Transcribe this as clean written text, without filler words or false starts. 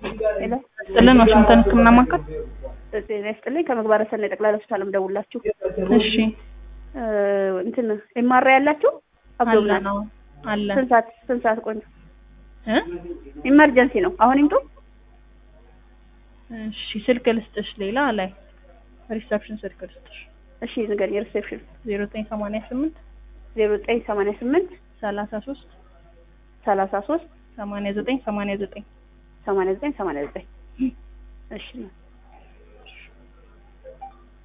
ሄሎ ጥልን ዋሽንግተን ህክምና ማዕከል። ጤና ይስጥልኝ። ከምግባረ ሰናይ ጠቅላላ ሆስፒታል ደውላችሁ። እሺ እንትን ኤምአርአይ ያላችሁ አለ ነው አለ። ስንት ሰዓት ቆንጆ ኢመርጀንሲ ነው። አሁን ይምጡ። እሺ ስልክ ልስጥሽ፣ ሌላ ላይ ሪሰፕሽን ስልክ ልስጥሽ። እሺ ንገሪኝ። ሪሰፕሽን 0988 0988 33 33 89 89 89 89 እሺ